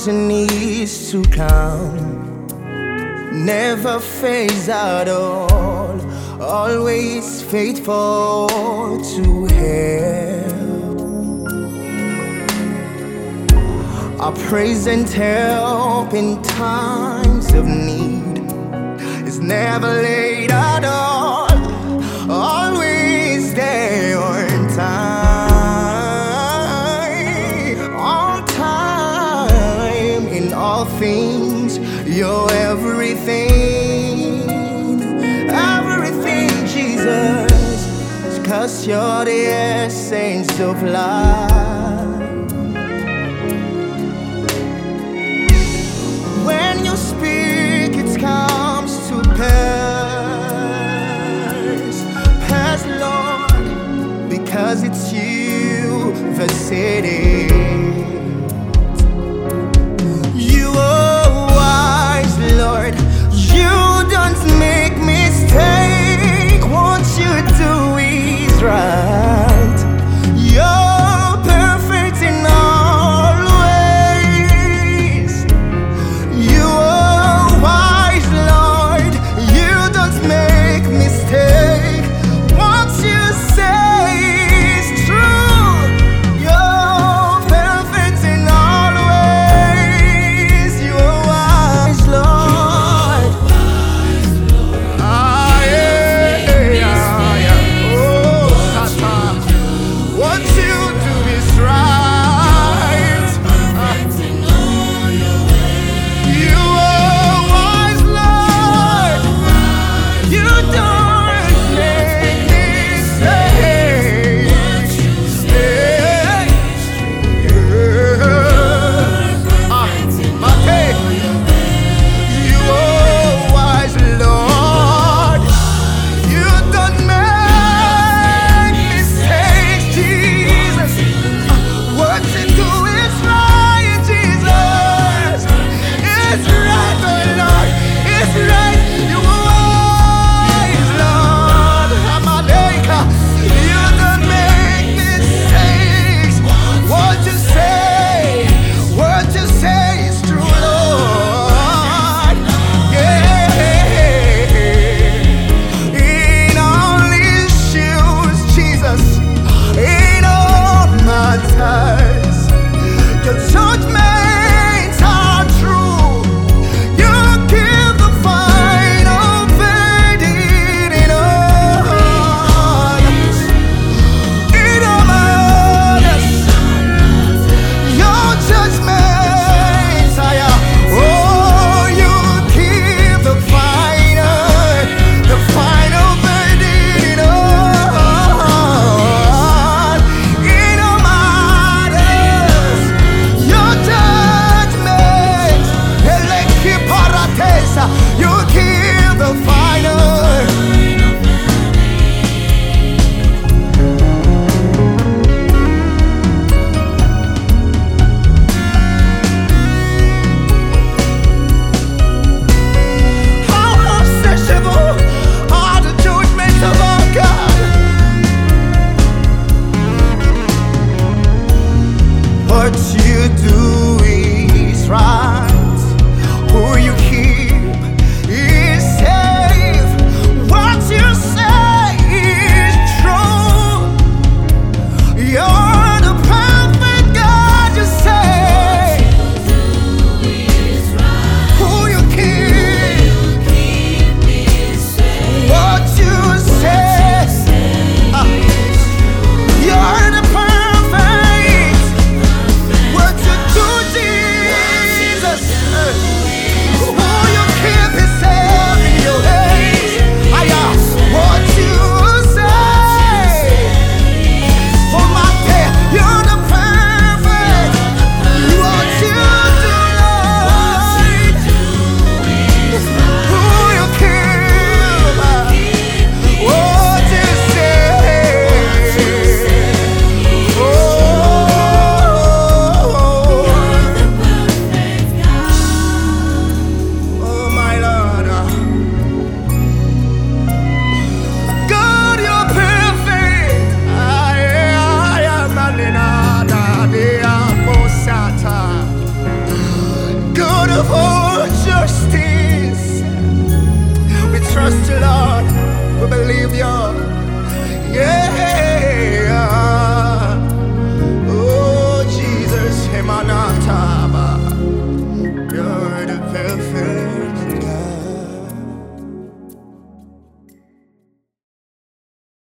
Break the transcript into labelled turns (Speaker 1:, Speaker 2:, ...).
Speaker 1: mountain is to come, never fades at all, always faithful to help. Our present help in times of need is never late at all, always there on time. On time in all things, you're everything, everything, Jesus, 'cause you're the essence of life. When you speak, it comes to pass, Lord, because it's you that said it. You are wise, Lord, you don't make mistake. What you do is right. You're perfect in all ways. You are wise, Lord, you don't make mistake. What you say is true. You're perfect in all ways. You are wise, Lord. Ah, yeah, yeah, yeah. Oh, Tata. What you do is right. You are wise, Lord. You don't make mistakes. You are wise, Lord. You don't make mistakes, Jesus. What you do is right, Jesus. It's right, oh Lord. It's right. You are wise, Lord. Amaleka. You don't make mistakes. What you say is true, Lord. Yeah. In all issues, Jesus, in all matters, your judgments are true. You give the final verdict in all matters. Your judgments are, oh, you give the final verdict in all matters. Your judgments, Eleki Paratesa, you give the final. How unsearchable are the judgments of our God. What you do